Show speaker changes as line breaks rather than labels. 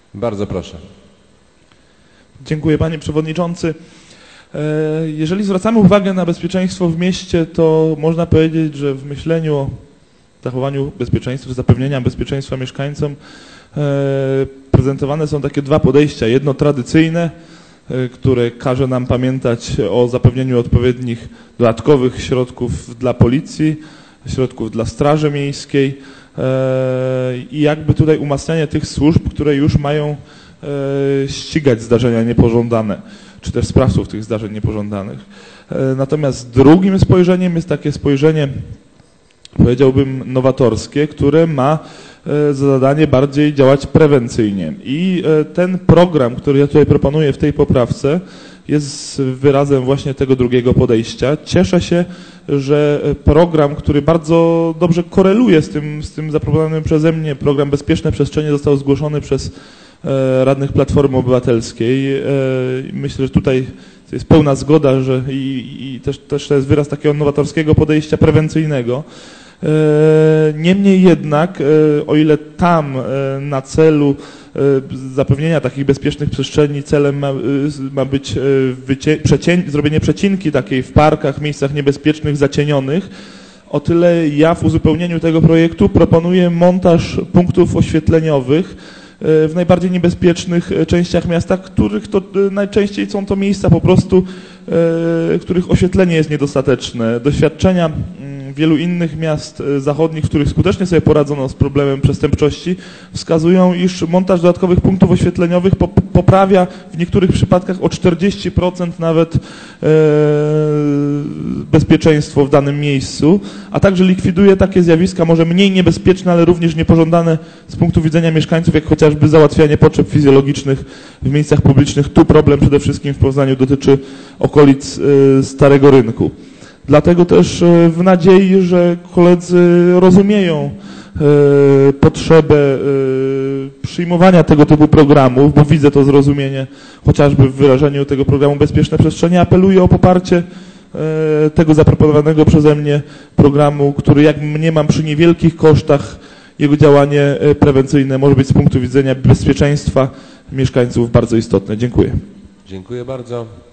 Bardzo proszę.
Dziękuję, panie przewodniczący. Jeżeli zwracamy uwagę na bezpieczeństwo w mieście, to można powiedzieć, że w myśleniu o zachowaniu bezpieczeństwa, zapewnienia bezpieczeństwa mieszkańcom prezentowane są takie dwa podejścia. Jedno tradycyjne, które każe nam pamiętać o zapewnieniu odpowiednich dodatkowych środków dla policji, środków dla Straży Miejskiej i jakby tutaj umacnianie tych służb, które już mają ścigać zdarzenia niepożądane, czy też sprawców tych zdarzeń niepożądanych. Natomiast drugim spojrzeniem jest takie spojrzenie, powiedziałbym, nowatorskie, które ma za zadanie bardziej działać prewencyjnie. I ten program, który ja tutaj proponuję w tej poprawce, jest wyrazem właśnie tego drugiego podejścia. Cieszę się, że program, który bardzo dobrze koreluje z tym zaproponowanym przeze mnie, program Bezpieczne Przestrzenie, został zgłoszony przez radnych Platformy Obywatelskiej. Myślę, że tutaj jest pełna zgoda, że i też to jest wyraz takiego nowatorskiego podejścia prewencyjnego. Niemniej jednak, o ile tam na celu zapewnienia takich bezpiecznych przestrzeni celem ma być zrobienie przecinki takiej w parkach, miejscach niebezpiecznych, zacienionych, o tyle ja w uzupełnieniu tego projektu proponuję montaż punktów oświetleniowych w najbardziej niebezpiecznych częściach miasta, których to najczęściej są to miejsca po prostu, których oświetlenie jest niedostateczne. Doświadczenia wielu innych miast zachodnich, w których skutecznie sobie poradzono z problemem przestępczości, wskazują, iż montaż dodatkowych punktów oświetleniowych poprawia w niektórych przypadkach o 40% nawet bezpieczeństwo w danym miejscu, a także likwiduje takie zjawiska może mniej niebezpieczne, ale również niepożądane z punktu widzenia mieszkańców, jak chociażby załatwianie potrzeb fizjologicznych w miejscach publicznych. Tu problem przede wszystkim w Poznaniu dotyczy okolic Starego Rynku. Dlatego też w nadziei, że koledzy rozumieją potrzebę przyjmowania tego typu programów, bo widzę to zrozumienie chociażby w wyrażeniu tego programu Bezpieczne Przestrzenie, apeluję o poparcie tego zaproponowanego przeze mnie programu, który, jak mniemam, przy niewielkich kosztach jego działanie prewencyjne może być z punktu widzenia bezpieczeństwa mieszkańców bardzo istotne. Dziękuję.
Dziękuję bardzo.